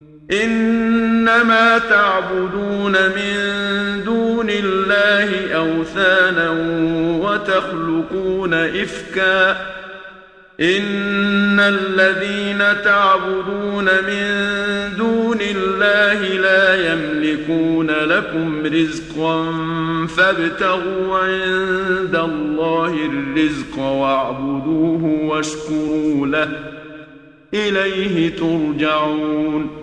إنما تعبدون من دون الله أوثانا وتخلقون إفكا إن الذين تعبدون من دون الله لا يملكون لكم رزقا فابتغوا عند الله الرزق واعبدوه واشكروا له إليه ترجعون